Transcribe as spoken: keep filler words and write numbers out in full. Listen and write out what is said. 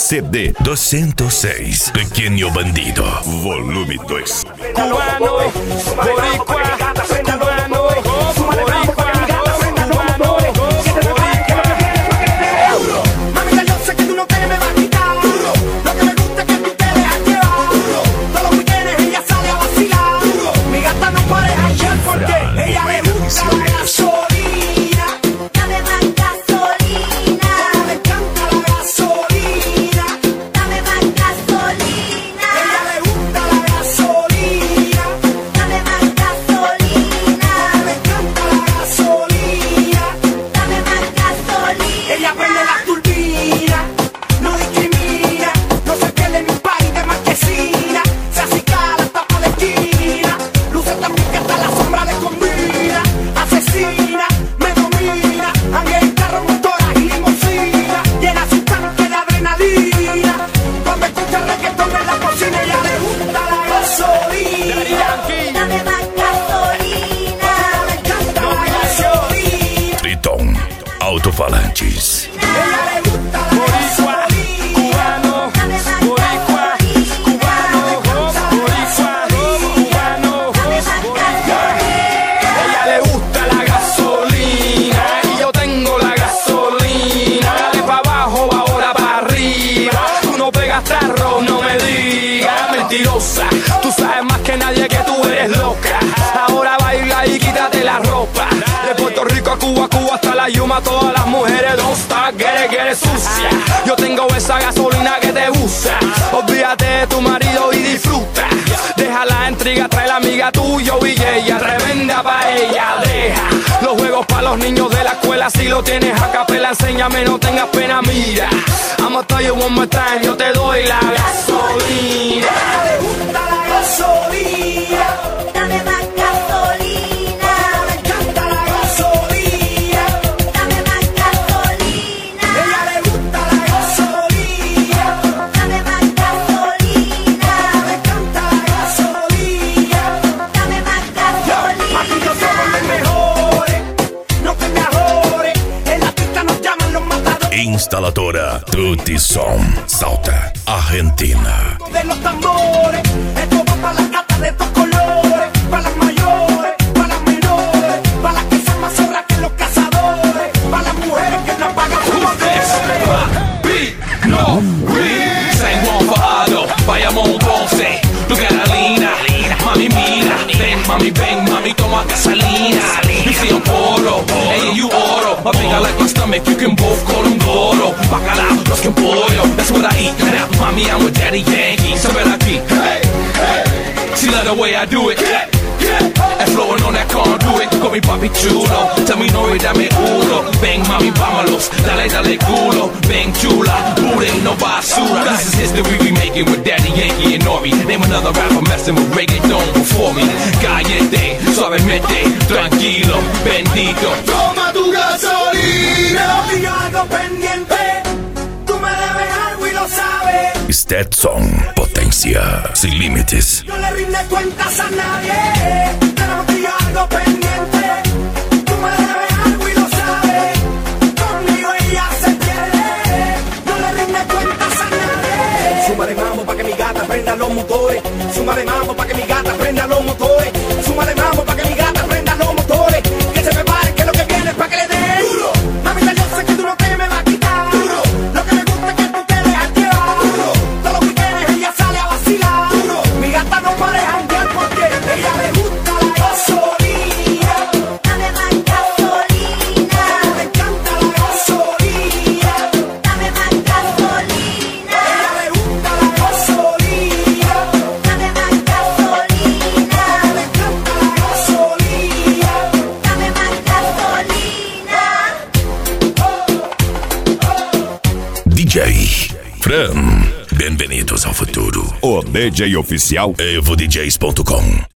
C D duzentos e seis, Pequeno Bandido, volume dois. Cubano, boricua, cubano, boricua, cubano, boricua. Mamita, yo sé que tú no te me vas a quitar. Lo que me gusta es que tú te dejas llevar. Todos los weekends ella sale a vacilar. Mi gata no puede hallar porque ella le gusta la gasolina. Dame más gasolina, Le encanta la gasolina. dame más gasolina, Ella le gusta la gasolina. dame más gasolina, Le encanta la gasolina. dame más gasolina. Ella prende la turbina, no discrimina, no se pierde en un país de marquesina. Se acicala hasta por la esquina, luce tan bien que hasta la sombra le combina. Asesina, me domina, anda en carro, motoras y limusina. Llena su tanque de adrenalina, cuando escucha reggaetón en la cocina. Ella le gusta la gasolina, Dame más gasolina, le encanta la gasolina. Triton Alto-Falantes. Ella le gusta la Boricua, gasolina. cubano, boricua, cubano, boricua, cubano, boricua. Ella le gusta la gasolina y yo tengo la gasolina. De pa' abajo, ahora pa' arriba. Tú no pegas tarro, no me digas mentirosa. Tú sabes más que nadie que tú eres loca. Ahora baila y quítate la ropa. De Puerto Rico a Cuba, Cuba hasta la Yuma, todas las mujeres don't stop, get it, get it sucia. Yo tengo esa gasolina que te gusta. Olvídate de tu marido y disfruta. Deja la intriga, trae la amiga tuya y ella revenda pa' ella. Deja los juegos pa' los niños de la escuela. Si lo tienes a capela, enséñame, no tengas pena, mira. I'ma tell you one more time, yo te doy la gasolina. Le gusta la gasolina, dame más gasolina, le encanta la gasolina. dame más gasolina, Ella le gusta la gasolina, dame más gasolina, le encanta la gasolina. dame más gasolina. Aquí no somos los mejores, no te me ahorres. En la pista nos llaman los matadores Instaladora Trutisom, Salta, Argentina. de los tambores. Esto va para las gatas de estos colores, para las mayores, para las menores, para las que son más zorras que los cazadores, para las mujeres que no pagan por Beat, no, read. Sang one for Aldo, Bayamón Ponce. Tu Carolina, mami mira. Ven, mami, ven, mami, toma gasolina. You see I'm poro, hey, you oro. My finger like my stomach, you can both call them Goro. Bacalao, los que pollo, that's what I eat. Now, mommy, I'm with Daddy Yankee. So ven aquí, hey, hey. She love the way I do it. And flowing on that conduit, call me papi chulo. Tell me no y dame uno. Ven mami, vámonos, dale, dale culo. Ven chula, booty, no basura. This is history we making with Daddy Yankee and Nori. Name another rapper messing with reggaeton before me. Caliente, suavemente, tranquilo, bendito. Toma tu gasolina. Y algo pendiente, tú me debes algo y lo sabes. Stetson, potencia sin límites. No le rinde cuentas a nadie. Tenemos que algo pendiente. Tú me debes algo y lo sabes. Conmigo ella se pierde. No le rinde cuentas a nadie. Súmale mambo pa' que mi gata prenda los motores. Súmale mambo pa' que mi gata prenda los motores. Súmale mambo pa' que mi gata prenda los motores. Que se prepare que lo que viene es pa' que le den duro. Mamita, yo sé que tú no te me vas a quitar duro. Lo que me gusta es que tú te dejas llevar duro. Todos los weekends ella sale a vacilar duro. Mi gata no puede janguear porque ella le gusta la gasolina. Dame más gasolina, Le encanta la gasolina. dame más gasolina, Ella le gusta la gasolina. dame más gasolina, Le encanta la gasolina. dame más gasolina. D J Fran, bem-vindos ao futuro. O D J oficial evo d js ponto com.